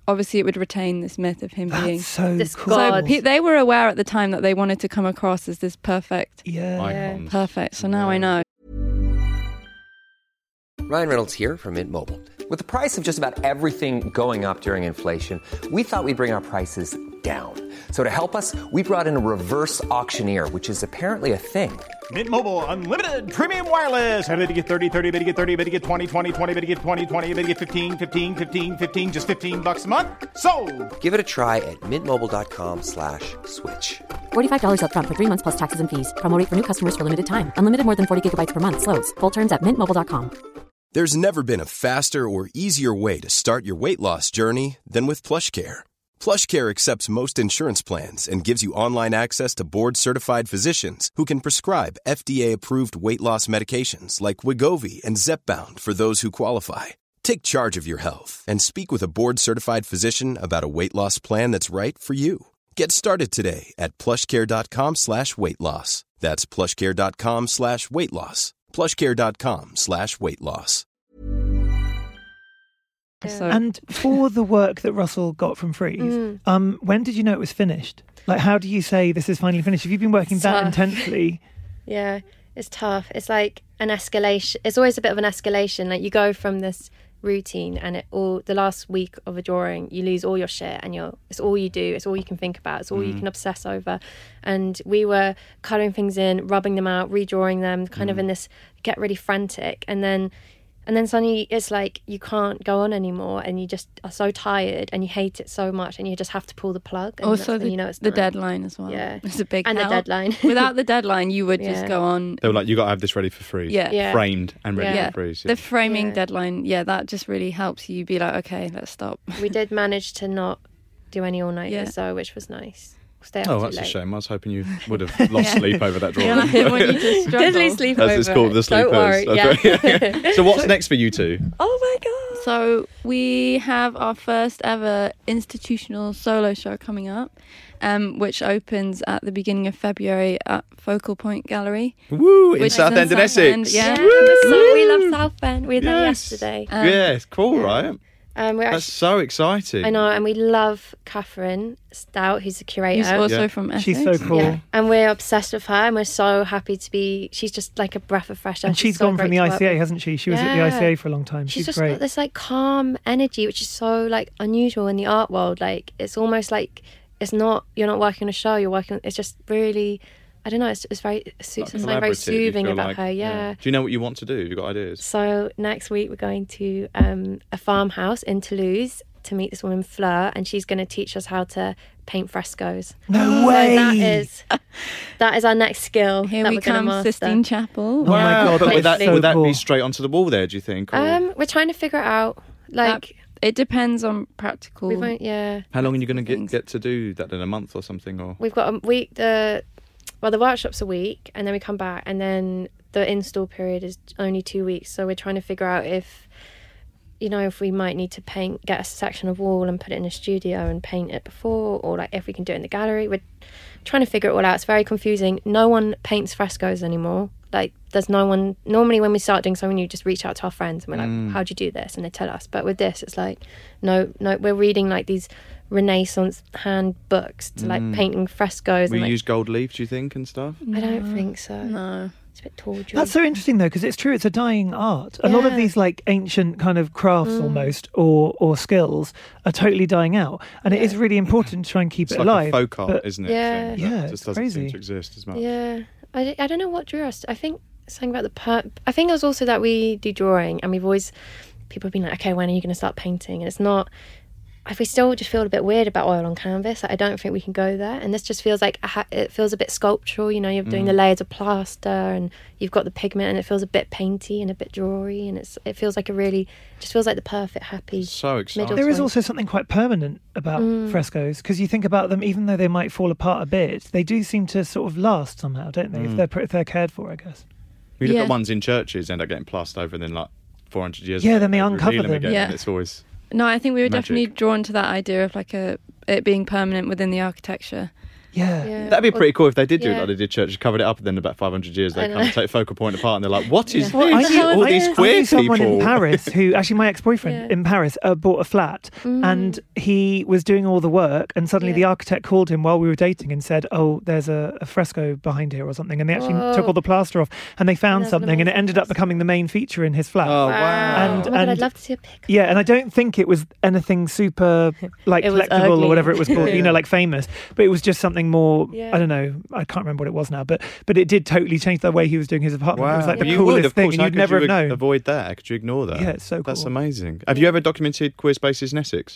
obviously it would retain this myth of him That's being. so This cool. So God. pe- they were aware at the time that they wanted to come across as this perfect, yeah. Icons. perfect. So now I know. Ryan Reynolds here from Mint Mobile. With the price of just about everything going up during inflation, we thought we'd bring our prices down. So to help us, we brought in a reverse auctioneer, which is apparently a thing. Mint Mobile Unlimited Premium Wireless. How to get thirty, thirty, bit to get thirty, bit to get twenty, twenty, twenty, bit to get twenty, twenty, bit to get fifteen, fifteen, fifteen, fifteen, just fifteen bucks a month? Sold! Give it a try at mintmobile.com slash switch. forty-five dollars up front for three months plus taxes and fees. Promo rate for new customers for limited time. Unlimited more than forty gigabytes per month. Slows full terms at mint mobile dot com. There's never been a faster or easier way to start your weight loss journey than with PlushCare. PlushCare accepts most insurance plans and gives you online access to board-certified physicians who can prescribe F D A-approved weight loss medications like Wegovy and Zepbound for those who qualify. Take charge of your health and speak with a board-certified physician about a weight loss plan that's right for you. Get started today at plushcare.com slash weight loss. That's plushcare.com slash weight loss. plushcare.com slash weight loss. So And for the work that Russell got from Freeze, Mm. um, when did you know it was finished? Like, how do you say this is finally finished? Have you been working that Tough. intensely? Yeah, it's tough. It's like an escalation. It's always a bit of an escalation. Like you go from this routine, and it all the last week of a drawing, you lose all your shit, and you're it's all you do. It's all you can think about. It's all you can obsess over. And we were colouring things in, rubbing them out, redrawing them, kind of in this get really frantic, and then. And then suddenly it's like you can't go on anymore, and you just are so tired and you hate it so much, and you just have to pull the plug. And also that's when the, you know it's the time. deadline as well. Yeah. It's a big And the help. deadline. Without the deadline, you would Yeah. just go on. They were like, you got to have this ready for freeze. Yeah. Yeah. Framed and ready Yeah. for freeze. The framing Yeah. deadline, yeah, that just really helps you be like, okay, let's stop. We did manage to not do any all nighters, Yeah. so which was nice. Stay up Oh, too that's a late. shame. I was hoping you would have lost sleep over that drawing. Yeah, I didn't want you to struggle. Did lose sleep As over it's called, it. the sleepers. Don't worry. That's Yeah. right. So what's next for you two? Oh my god. So we have our first ever institutional solo show coming up, um, which opens at the beginning of February at Focal Point Gallery. Woo, in Which is Southend in and Southend, Essex. yeah. Yeah, so we love Southend. We were there Yes. yesterday. Um, yeah, it's cool, right? Um, we're That's actually, so exciting. I know, and we love Catherine Stout, who's the curator. Who's also Yeah. from Essex. She's so cool. Yeah, and we're obsessed with her, and we're so happy to be. She's just like a breath of fresh air. And she's so gone from great the to I work C A, with. hasn't she? She was at the Yeah. I C A for a long time. She's She's, just great. got this like calm energy, which is so like unusual in the art world. Like it's almost like it's not you're not working on a show. You're working. It's just really. I don't know. It's, it's very it suits Like something very collaborative, you soothing feel about like, her. Yeah. Do you know what you want to do? Have you got ideas? So next week we're going to um, a farmhouse in Toulouse to meet this woman Fleur, and she's going to teach us how to paint frescoes. No So way! that is that is our next skill. Here that we we're gonna come, master. Sistine Chapel. Oh my God, But that would that, is so would that cool. be straight onto the wall there, do you think? Or Um, we're trying to figure it out. Like It depends on practical. we won't. Yeah, how long are you going to get, things. get to do that in a month or something? Or we've got a week. The well, the workshop's a week, and then we come back, and then the install period is only two weeks. So we're trying to figure out if. You know, if we might need to paint, get a section of wall and put it in a studio and paint it before, or like if we can do it in the gallery. We're trying to figure it all out. It's very confusing. No one paints frescoes anymore. Like, there's no one. Normally, when we start doing something, you just reach out to our friends and we're like, "How'd you do this?" And they tell us. But with this, it's like, no, no, we're reading like these Renaissance handbooks to like painting frescoes. will and, you like, use gold leaf, do you think, and stuff? I don't think so. No. It's a bit tawdry. That's so interesting though, because it's true. It's a dying art. A lot of Yeah. these like ancient kind of crafts, almost or or skills, are totally dying out, and it is really important to try and keep It's it like alive. a folk art, but- isn't it? Yeah. thing that Yeah, just it's doesn't crazy. seem to exist as much. Yeah, I, d- I don't know what drew us. I think something about the per. I think it was also that we do drawing, and we've always people have been like, okay, when are you going to start painting? And it's not. If we still just feel a bit weird about oil on canvas, like, I don't think we can go there. And this just feels like a ha- it feels a bit sculptural. You know, you're doing the layers of plaster, and you've got the pigment, and it feels a bit painty and a bit drawy, and it's it feels like a really just feels like the perfect happy. So exciting. Middle- There is point. also something quite permanent about frescoes, because you think about them, even though they might fall apart a bit, they do seem to sort of last somehow, don't they? If they're pr- if they're cared for, I guess. You look Yeah. at ones in churches end up getting plastered over, and then like four hundred years. Yeah, later, then they reveal uncover them. again, Yeah. and it's always No, I think we were Magic. definitely drawn to that idea of like a it being permanent within the architecture. Yeah. Yeah. That'd be pretty cool if they did do it Yeah. like they did churches, covered it up, and then about five hundred years I they know. come and take focal point apart, and they're like, "What is Well, I this? knew, All I, these I queer knew someone people." in Paris who, actually my ex-boyfriend Yeah. in Paris, uh, bought a flat and he was doing all the work and suddenly Yeah. the architect called him while we were dating and said, oh, there's a, a fresco behind here or something. And they actually Whoa. took all the plaster off and they found That's an something and it amazing ended up fresco. becoming the main feature in his flat. Oh wow! And- oh my God, I'd and- love to see a picture. Yeah, and I don't think it was anything super like It was collectible ugly. or whatever it was called, you Yeah. know, like famous. But it was just something more. Yeah. I don't know. I can't remember what it was now, but but it did totally change the way he was doing his apartment. It was like the you coolest would, of thing, course. and How you'd could never you have known. avoid that? How could you ignore that? Yeah, it's so That's cool. amazing. Have you ever documented queer spaces in Essex?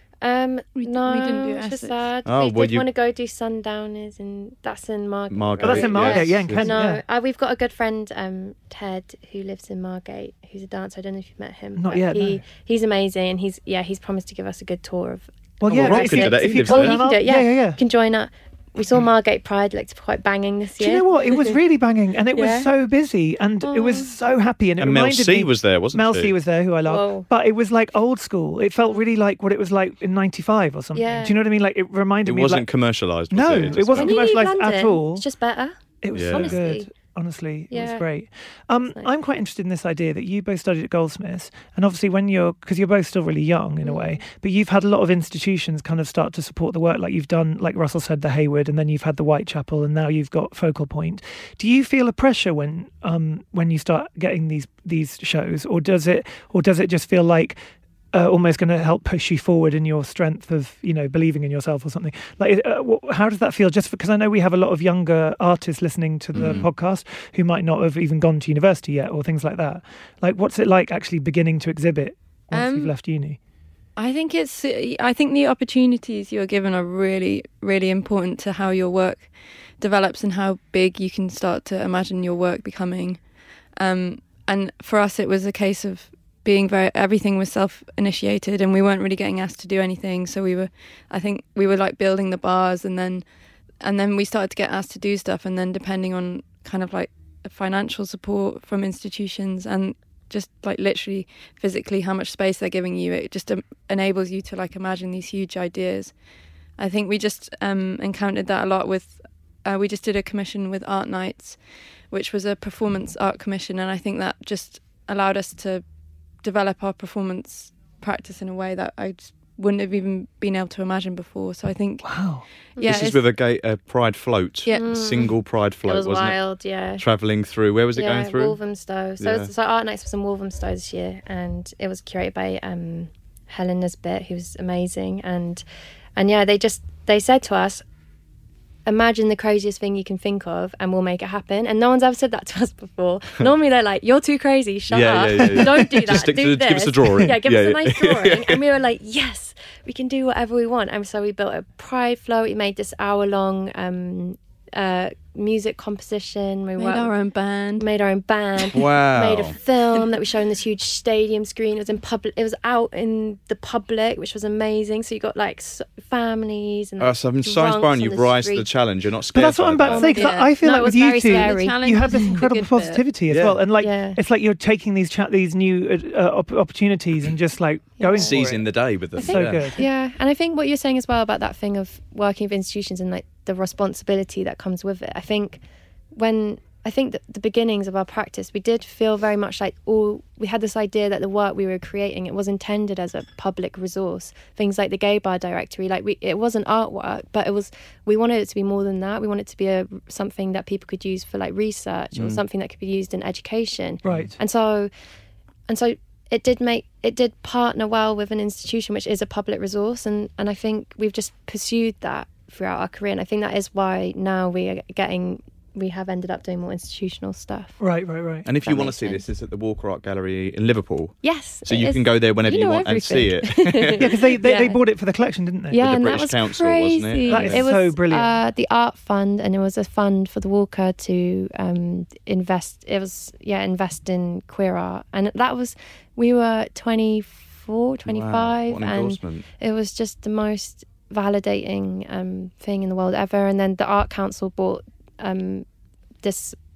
Um, We d- no, we didn't do which is Essex. sad. Oh, we well, did you- want to go do Sundowners, and that's in Margate. Margate. Oh, that's in Margate, yeah, in yes. Kent. No, yeah. uh, we've got a good friend, um, Ted, who lives in Margate, who's a dancer. I don't know if you've met him. Not but yet, He no. he's amazing, and he's yeah, he's promised to give us a good tour of. Well, Oh, yeah, well, Rob if can you- do that. if He you lives put Oh, there. that you can up- do it. Yeah, yeah, yeah, yeah. You can join up. We saw Margate Pride looked quite banging this Do year. you know what? It was really banging, and it was Yeah. so busy, and it was Oh. so happy, and it And Mel reminded C me. was there, wasn't Mel she? C was there, who I love, Whoa. but it was like old school. It felt really like what it was like in ninety-five or something. Yeah. Do you know what I mean? Like it reminded It me. wasn't of like, commercialised. No, was it it wasn't When you leave commercialised at London, all. It's just better. It was Yeah. so Honestly. good. Honestly, it was Yeah. great. Um, nice. I'm quite interested in this idea that you both studied at Goldsmiths, and obviously when you're, because you're both still really young in a way, but you've had a lot of institutions kind of start to support the work. Like you've done, like Russell said, the Hayward, and then you've had the Whitechapel, and now you've got Focal Point. Do you feel a pressure when, um, when you start getting these these shows, or does it, or does it just feel like Uh, almost going to help push you forward in your strength of, you know, believing in yourself or something? Like, uh, wh- how does that feel? Just because I know we have a lot of younger artists listening to the Mm. podcast who might not have even gone to university yet or things like that. Like, what's it like actually beginning to exhibit once Um, you've left uni? I think it's. I think the opportunities you're given are really, really important to how your work develops and how big you can start to imagine your work becoming. Um, and for us, it was a case of being very. Everything was self-initiated, and we weren't really getting asked to do anything. So we were. I think we were like building the bars, and then, and then we started to get asked to do stuff, and then depending on kind of like financial support from institutions and just like literally physically how much space they're giving you, it just um, enables you to like imagine these huge ideas. I think we just um, encountered that a lot with, uh, we just did a commission with Art Nights, which was a performance art commission, and I think that just allowed us to develop our performance practice in a way that I just wouldn't have even been able to imagine before. So I think, Wow. yeah, this is it's- with a, gay, a pride float. Yeah. Mm. Single pride It float, was wasn't wild, yeah. it? Travelling through. Where was it yeah, going through? Walthamstow. So, Yeah. so Art Nights was in Walthamstow this year, and it was curated by um, Helen Nisbet, who was amazing. And and yeah, they just they said to us, imagine the craziest thing you can think of, and we'll make it happen. And no one's ever said that to us before. Normally, they're like, "You're too crazy. Shut Yeah, up. yeah, yeah, yeah. Don't do that. Just stick do to the- this. give us a drawing. Yeah, give Yeah, us a yeah. nice drawing." And we were like, "Yes, we can do whatever we want." And so we built a pride float. We made this hour long um, uh, music composition. We made worked- our own band. made our own band. Wow. Made a film that we showed in this huge stadium screen. It was in public. It was out in the public, which was amazing. So you got like s- families and Oh, so I'm so drunks inspiring. on You've the rise to the street. challenge. You're not But scared. that's what by I'm about to that. say, 'cause Yeah. I feel No, like it with was you very two, scary. Challenge you have this is the incredible good bit. positivity as Yeah. well. And like, Yeah. it's like you're taking these cha- these new uh, uh, op- opportunities and just like going Seizing for the day with them. it. So yeah. good. Yeah, and I think what you're saying as well about that thing of working with institutions and like the responsibility that comes with it. I think when I think that the beginnings of our practice, we did feel very much like all we had this idea that the work we were creating, it was intended as a public resource. Things like the Gay Bar Directory, like we, it wasn't artwork, but it was. We wanted it to be more than that. We wanted it to be a something that people could use for like research or something that could be used in education. Right. And so, and so it did make it did partner well with an institution which is a public resource, and and I think we've just pursued that throughout our career, and I think that is why now we are getting. We have ended up doing more institutional stuff. Right, right, right. And if That you want to makes see sense. this, it's at the Walker Art Gallery in Liverpool. Yes. So it you is- can go there whenever you, know want and see it. everything. Yeah, because they, they, they Yeah. bought it for the collection, didn't they? Yeah, the and British that was Council, crazy. wasn't it? That is it was so brilliant. Uh, the art fund, and it was a fund for the Walker to um, invest. It was yeah, invest in queer art, and that was we were twenty-four, twenty-five, Wow, what an and endorsement. it was just the most validating um, thing in the world ever. And then the Art Council bought um, this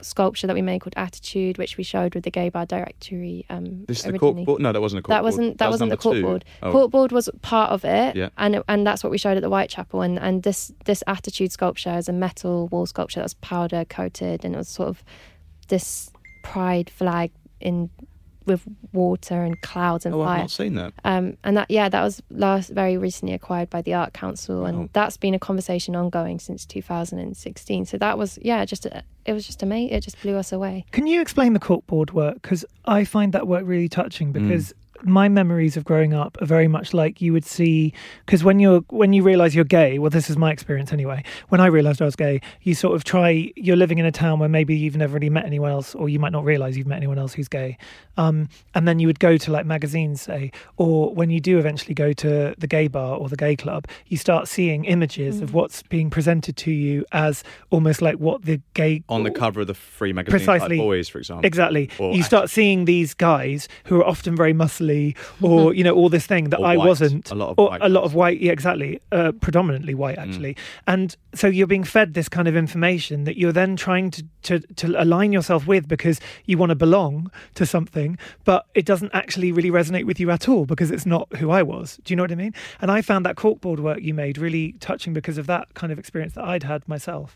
sculpture that we made called Attitude, which we showed with the Gay Bar Directory. Um, This is the originally. corkboard? No, that wasn't a corkboard. That wasn't that, was wasn't the number two. corkboard. Oh. Corkboard was part of it, Yeah. and it, and that's what we showed at the Whitechapel. And and this this Attitude sculpture is a metal wall sculpture that was powder coated, and it was sort of this pride flag in with water and clouds and Oh, fire. I've not seen that. Um, and that, yeah, that was last very recently acquired by the Art Council, and Wow. that's been a conversation ongoing since two thousand sixteen. So that was, yeah, just a, it was just amazing. It just blew us away. Can you explain the corkboard work? Because I find that work really touching, because my memories of growing up are very much like you would see, because when you're when you realise you're gay, well, this is my experience anyway. When I realised I was gay, you sort of try, you're living in a town where maybe you've never really met anyone else, or you might not realise you've met anyone else who's gay. Um, and then you would go to like magazines, say, or when you do eventually go to the gay bar or the gay club, you start seeing images Mm. of what's being presented to you as almost like what the gay... On the cover of the free magazine, Precisely. like Boys, for example. Exactly. Or You start seeing these guys who are often very muscly, or you know, all this thing that Or I white. wasn't. A lot of or white a lot guys. of white. Yeah, exactly. Uh, predominantly white, actually. And so you're being fed this kind of information that you're then trying to to, to align yourself with, because you want to belong to something, but it doesn't actually really resonate with you at all, because it's not who I was. Do you know what I mean? And I found that corkboard work you made really touching because of that kind of experience that I'd had myself.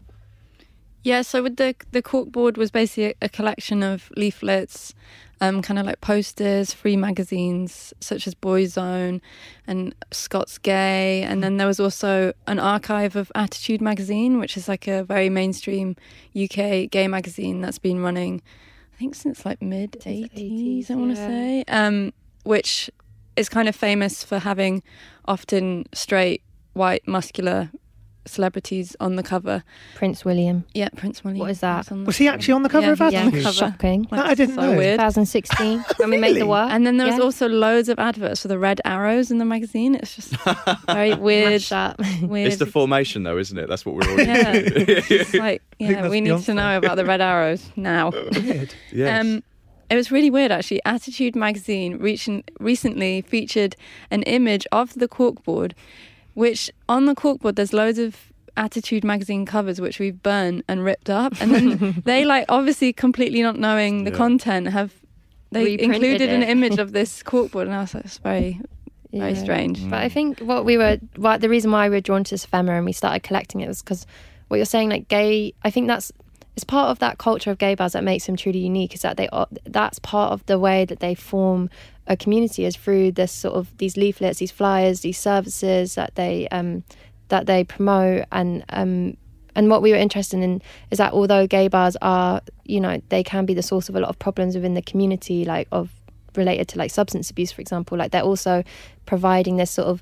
Yeah, so with the the corkboard was basically a, a collection of leaflets, um, kind of like posters, free magazines such as Boyzone and Scots Gay, and then there was also an archive of Attitude magazine, which is like a very mainstream U K gay magazine that's been running, I think, since like mid eighties, I want to yeah. say, um, which is kind of famous for having often straight, white, muscular celebrities on the cover. Prince William. Yeah, Prince William. What is that? on the Was he cover. actually on the cover Yeah, of he was on Attitude? the cover. Shocking. That I didn't so know. Weird. twenty sixteen when we made the Really? work. And then there was Yeah. also loads of adverts for the red arrows in the magazine. It's just very weird. Mashed up. weird. It's the formation, though, isn't it? That's what we're already yeah. It's like, think yeah, that's we need Beyonce. to know about the red arrows now. Weird. Yes. Um, it was really weird, actually. Attitude magazine recent, recently featured an image of the corkboard, which on the corkboard there's loads of Attitude magazine covers which we've burned and ripped up, and then they, like, obviously completely not knowing the Yeah. content, have they Reprinted included an it. image of this corkboard, and I was like, it's very, very Yeah. strange. But I think what we were, what the reason why we were drawn to this ephemera and we started collecting it was because what you're saying, like gay, I think that's, it's part of that culture of gay bars that makes them truly unique, is that they are, that's part of the way that they form a community, is through this sort of, these leaflets, these flyers, these services that they, um, that they promote. And, um, and what we were interested in is that although gay bars are, you know, they can be the source of a lot of problems within the community, like of related to like substance abuse, for example, like they're also providing this sort of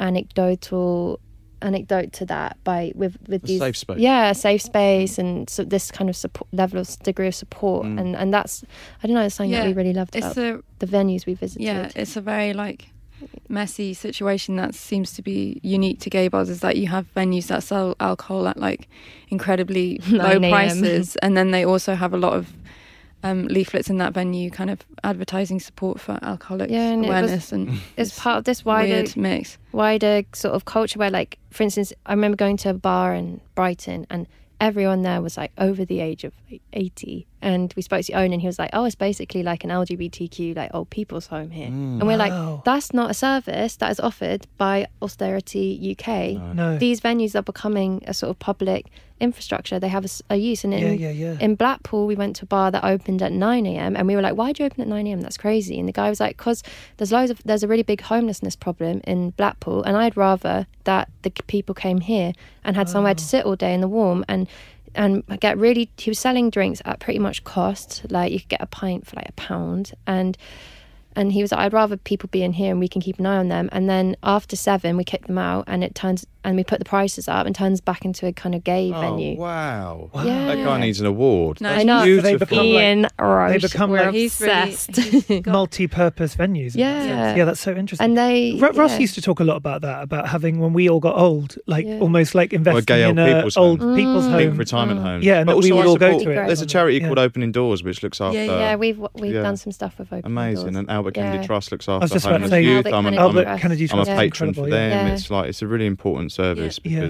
anecdotal anecdote to that by with with A these safe space. yeah a safe space, and so this kind of support level of degree of support, Mm. and and that's, I don't know, it's something Yeah, that we really loved It's about a the venues we visited. yeah, it's a very like messy situation that seems to be unique to gay bars, is that you have venues that sell alcohol at like incredibly low nine a m prices, and then they also have a lot of um, leaflets in that venue kind of advertising support for alcoholics Yeah, and it was- awareness, and It's part of this wider weird mix. wider sort of culture where, like, for instance, I remember going to a bar in Brighton and everyone there was like over the age of like eighty, and we spoke to the owner and he was like, oh, it's basically like an L G B T Q like old people's home here. Mm. And we're Wow. like, that's not a service that is offered by Austerity U K. No. These venues are becoming a sort of public infrastructure. They have a, s- a use. And in, Yeah, yeah, yeah. in Blackpool, we went to a bar that opened at nine a m and we were like, why'd you open at nine a m? That's crazy. And the guy was like, because there's loads of, there's a really big homelessness problem in Blackpool, and I'd rather that the c- people came here and had somewhere to sit all day in the warm and and get really, he was selling drinks at pretty much cost, like you could get a pint for like a pound, and and he was like, I'd rather people be in here and we can keep an eye on them. And then after seven we kick them out, and it turns, and we put the prices up and turns back into a kind of gay Oh, venue. wow. Yeah. That guy needs an award. No, That's I know. They beautiful. become like- Ian Roche, they become we're like- He's really- obsessed. he's got- Multi-purpose venues. Yeah. Yeah, that's so interesting. And they, Ru- Ross yeah. used to talk a lot about that, about having, when we all got old, like Yeah. almost like investing gay in old a people's old home. people's Mm. Big home. retirement homes. Yeah, and But that we also would I all go support- to it. There's a charity Yeah. called Opening Doors, which looks after. Yeah, Yeah, we've we've Yeah. done some stuff with Open Amazing. Doors. And Albert Kennedy Yeah. Trust looks I after was just about to homeless say, youth. Albert I'm, an, Kennedy I'm, Albert a, Trust. Kennedy I'm a Trust Yeah. is patron for incredible, them. yeah. Yeah. It's like it's a really important service Yeah. because Yeah.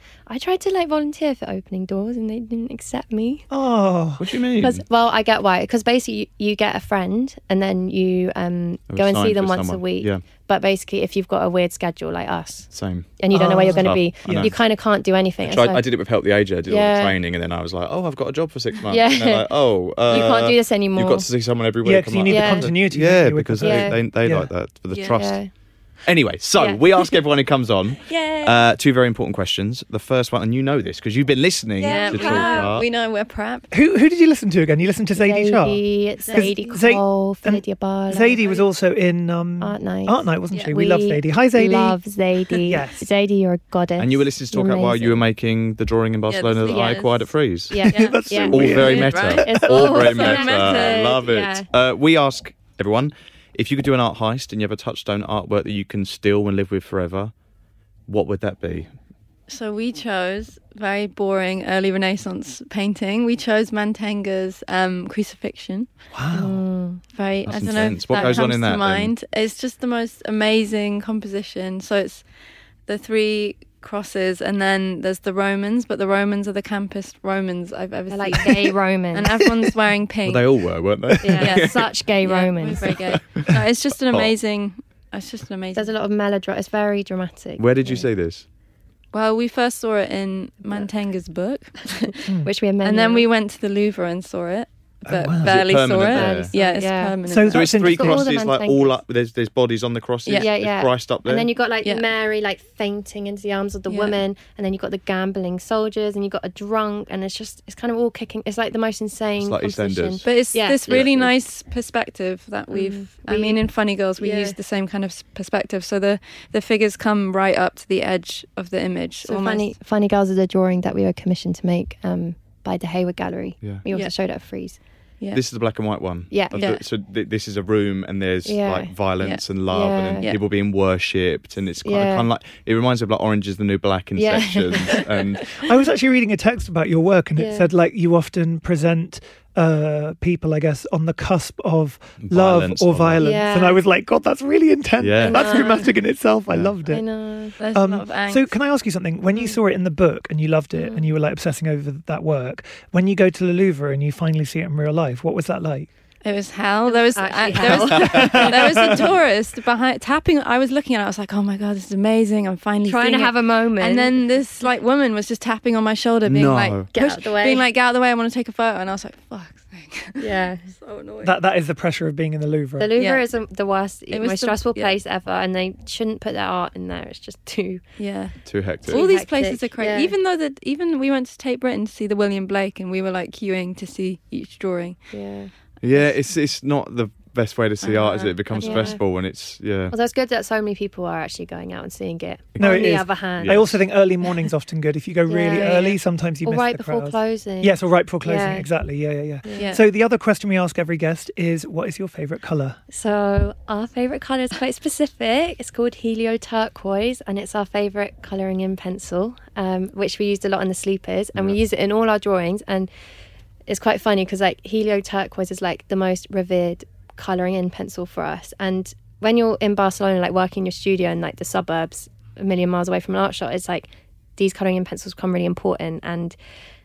I tried to like volunteer for opening doors and they didn't accept me. Oh, What do you mean? Because, well, I get why. Because basically, you, you get a friend and then you um, Have go and signed see them for once someone. a week. Yeah. But basically, if you've got a weird schedule like us Same. and you don't know where you're going to Tough. be, I know. you kind of can't do anything. I, It's tried, like, I did it with Help the Aged. I did all Yeah. the training, and then I was like, "Oh, I've got a job for six months." Yeah. And they're like, "Oh, uh, You can't do this anymore. You've got to see someone every week." yeah, I'm because you like, need Yeah. the continuity. don't Yeah, you, with because the- they, Yeah. they, they Yeah. like that for the Yeah. trust. Yeah. Anyway, so Yeah. we ask everyone who comes on Yeah. uh, two very important questions. The first one, and you know this because you've been listening yeah, to we Talk know. Art. We know we're prep. Who who did you listen to again? You listened to Zadie Sharp. Zadie, Zadie Because Za- Cole, and Lydia Barlow. Zadie was also in um, Art Night. Art Night, wasn't Yeah. she? We, love Zadie. Hi, Zadie. Love Zadie. Yes. Zadie, you're a goddess. And you were listening to Talk You're Art while you were amazing. making the drawing in Barcelona that I yes. acquired at Freeze. Yeah, Yeah. That's so yeah. All weird. very Weird, meta. right? It's all all very so meta. meta. Love it. Yeah. Uh, we ask everyone, if you could do an art heist and you have a touchstone artwork that you can steal and live with forever, what would that be? So we chose very boring early Renaissance painting. We chose Mantegna's um, Crucifixion. Wow. Very, That's I don't know intense. if What that goes on comes in to that, then? mind. It's just the most amazing composition. So it's the three crosses, and then there's the Romans, but the Romans are the campest Romans I've ever They're seen. like gay Romans. And everyone's wearing Well, pink. they all were, weren't they? yeah, Yeah. such gay Yeah, Romans. we're very gay. No, it's just an Hot. amazing. It's just an amazing. There's a lot of melodrama. It's very dramatic. Where did you see this? Well, we first saw it in Mantegna's book, Which we amended. and then we went to the Louvre and saw it, but wow. Is it barely saw permanent it. there? Yeah, it's Yeah. permanent. So So That's it's three interesting. All the crosses, like Mantegnas. all up. There's there's bodies on the crosses. Yeah. Yeah, There's yeah. Christ up there. And then you got like Yeah. Mary like fainting into the arms of the Yeah. woman, and then you got the gambling soldiers, and you got a drunk, and it's just it's kind of all kicking. It's like the most insane. It's like composition. EastEnders. But it's Yeah. this really Yeah. nice perspective that we've. I We- mean, in Funny Girls, we yeah. use the same kind of s- perspective. So the the figures come right up to the edge of the image. So almost. funny, funny girls is a drawing that we were commissioned to make um, by the Hayward Gallery. Yeah. We also Yeah. showed it at Freeze. Yeah. This is the black and white one. Yeah. Of Yeah. the- so th- this is a room, and there's Yeah. like violence and love, Yeah. and then Yeah. people being worshipped, and it's kind, of, Yeah. kind of like it reminds me of like Orange is the New Black in Yeah. sections. And I was actually reading a text about your work, and it Yeah. said like you often present uh, people, I guess, on the cusp of love Violence or or love. violence. Yeah. And I was like, God, that's really intense. Yeah. That's I know. dramatic in itself. I Yeah. loved I it. know. There's Um, a lot of angst. so can I ask you something? When you saw it in the book and you loved it and you were like obsessing over that work, when you go to the Louvre and you finally see it in real life, what was that like? It was hell. There was, uh, actually there was there was a tourist behind tapping. I was looking at it. I was like, "Oh my god, this is amazing! I'm finally Trying to seeing have it." a moment. And then this like woman was just tapping on my shoulder, being No. like, Get out push- of the way. being like, "Get out of the way! I want to take a photo." And I was like, "Fuck's sake!" yeah. So annoying. That That is the pressure of being in the Louvre. The Louvre Yeah. is um, the worst, It was most the- stressful yeah. place ever, and they shouldn't put their art in there. It's just too. yeah. too hectic. All these hectic, places are crazy. yeah. Even though that, even we went to Tate Britain to see the William Blake, and we were like queuing to see each drawing. Yeah. Yeah, it's it's not the best way to see art, is it? It Uh-huh. becomes Yeah. stressful when it's yeah. Although it's good that so many people are actually going out and seeing it. No, On it the is. other hand, I also think early morning's often good. If you go really Yeah. early, sometimes you or miss right the before crowds. closing. Yes, or right before closing. Yeah. Exactly. Yeah, yeah, yeah, Yeah. So the other question we ask every guest is, what is your favourite colour? So our favourite colour is quite specific. It's called Helio Turquoise, and it's our favourite colouring in pencil, um, which we used a lot in the sleepers, and we use it in all our drawings. And it's quite funny because like Helio Turquoise is like the most revered colouring in pencil for us. And when you're in Barcelona, like working in your studio in like the suburbs, a million miles away from an art shop, it's like these colouring in pencils become really important. And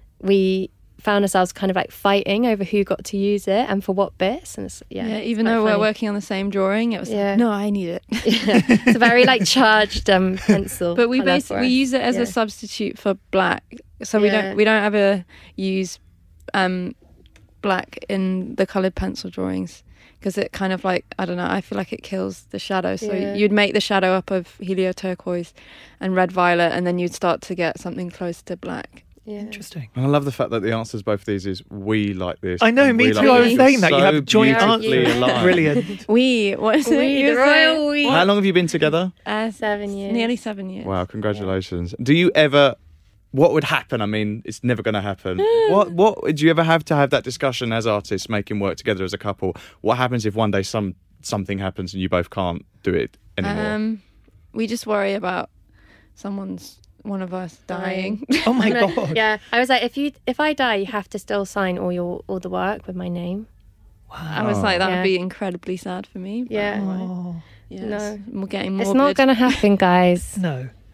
we found ourselves kind of like fighting over who got to use it and for what bits. And it's, yeah, Yeah, it's even quite though we're funny. working on the same drawing, it was Yeah. like, no, I need it. It's a very like charged um, pencil. But we colour basically for we us. use it as Yeah. a substitute for black, so we Yeah. don't we don't ever use um, black in the coloured pencil drawings because it kind of like I don't know. I feel like it kills the shadow. So Yeah. you'd make the shadow up of helio turquoise and red violet, and then you'd start to get something close to black. Yeah. Interesting. And I love the fact that the answers to both of these is we like this. I know, and me we too. like I this. was It's saying that. You so have joint beautifully answers. aligned. Brilliant. We what is it? We, You the were saying? royal we. How long have you been together? Uh, Seven years. Nearly seven years. Wow, congratulations. Do you ever what would happen? I mean, it's never going to happen. what what do you ever have to have that discussion as artists making work together as a couple? What happens if one day some something happens and you both can't do it anymore? Um, we just worry about someone's one of us dying. Oh my No, god. Yeah, I was like, if you if I die, you have to still sign all your all the work with my name. I was like, that Yeah. would be incredibly sad for me. but Yeah. anyway. Oh, Yes. No. We're getting morbid. It's not going to happen, guys. no.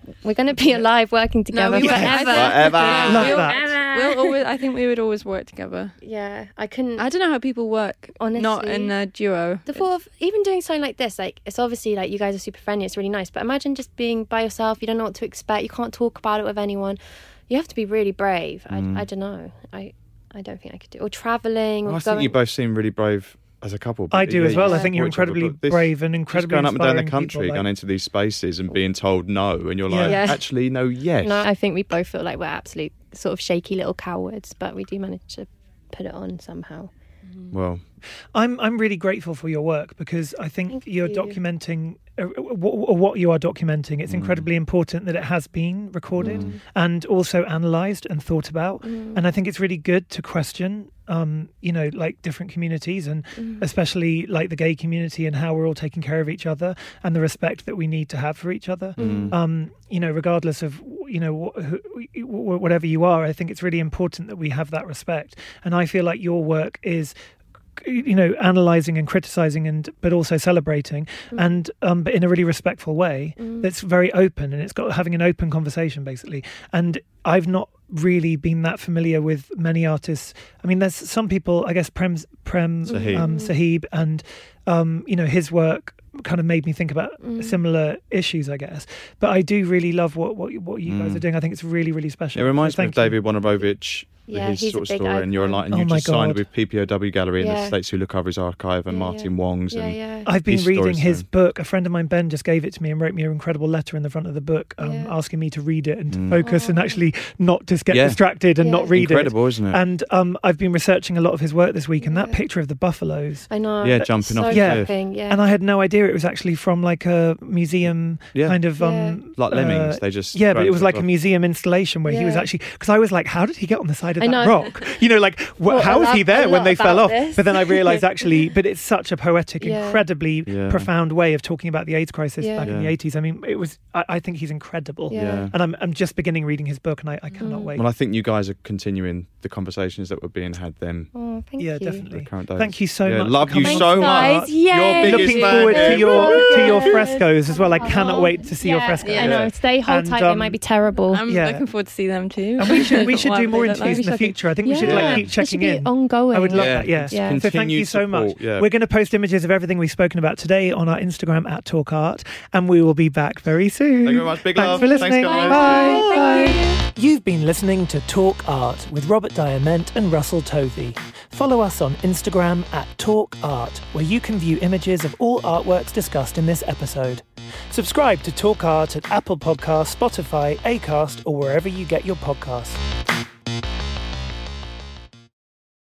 we're going to be alive working together we were- forever. Forever. Love We'll- that. We'll always, I think we would always work together. Yeah, I couldn't. I don't know how people work not Honestly, in a duo. The thought of even doing something like this, like it's obviously like you guys are super friendly, it's really nice. But imagine just being by yourself. You don't know what to expect. You can't talk about it with anyone. You have to be really brave. Mm. I, I don't know. I I don't think I could do. Or traveling. Or Well, I going, think you both seem really brave as a couple. I do Yeah, as well. you I think you're support each other, incredibly but this- brave and just incredibly going up and down the inspiring country, people, like- going into these spaces and being told no, and you're like, Yeah. actually, no, yes. No, I think we both feel like we're absolute sort of shaky little cowards, but we do manage to put it on somehow. Well, I'm I'm really grateful for your work because I think Thank you're you. documenting uh, what, what you are documenting. It's incredibly important that it has been recorded and also analysed and thought about. And I think it's really good to question, um, you know, like different communities and especially like the gay community and how we're all taking care of each other and the respect that we need to have for each other. Um, you know, regardless of you know wh- who, wh- whatever you are, I think it's really important that we have that respect. And I feel like your work is, you know, analysing and criticising and but also celebrating and um but in a really respectful way that's very open, and it's got having an open conversation basically. And I've not really been that familiar with many artists. I mean, there's some people, I guess Prem Prem Sahib. um, Sahib and um you know his work kind of made me think about similar issues, I guess. But I do really love what what, what you guys are doing. I think it's really, really special. it reminds So me of thank you. David Wojnarowicz, Yeah, his he's sort a of big story, and you're icon. like, and Oh you my just signed God. with P P O W Gallery in the Yeah. States, who look over his archive, and Yeah, Martin yeah. Wong's, Yeah, and yeah. I've been his reading stories, his so- book. A friend of mine, Ben, just gave it to me and wrote me an incredible letter in the front of the book, um, Yeah. asking me to read it and to focus and actually not just get Yeah. distracted and Yeah. not read incredible, it. isn't it? And um, I've been researching a lot of his work this week, and that Yeah. picture of the buffaloes. I know. Yeah, but jumping so off the cliff. gripping, yeah. And I had no idea it was actually from like a museum Yeah. kind of Yeah. um Like lemmings, uh, they just yeah, but throw it was like a themselves museum installation where he was Yeah. actually, because I was like, how did he get on the side of I that know. rock? You know, like wh- Well, how I was he love there a when lot they fell about off? this. But then I realised actually, but it's such a poetic, Yeah. incredibly Yeah. profound way of talking about the AIDS crisis Yeah. back in the Yeah. eighties. I mean, it was. I, I think he's incredible. Yeah. Yeah. And I'm I'm just beginning reading his book, and I, I cannot wait. Well, I think you guys are continuing the conversations that were being had then. Oh, thank yeah, you. definitely. The current days. Thank you so Yeah, much. love for you coming so on. Guys, much. yay. Your biggest Looking fan forward to ever. your to your frescoes as well. I cannot Oh. wait to see your Yeah, frescoes. I know. Yeah. Stay hold And, tight. They um, might be terrible. I'm Yeah. looking forward to see them too. And we should we should What do they more look like. interviews in the future. I think we should Yeah. like keep It checking should be in. ongoing. I would love Yeah. that. Yeah. Yeah. So thank you Continued so much. support, yeah. We're going to post images of everything we've spoken about today on our Instagram at Talk Art, and we will be back very soon. Thank you very much. Big Thanks love. for Thanks, listening. guys. Bye. Bye. You've been listening to Talk Art with Robert Diament and Russell Tovey. Follow us on Instagram at Talk Art, where you can view images of all artworks discussed in this episode. Subscribe to Talk Art at Apple Podcasts, Spotify, Acast, or wherever you get your podcasts.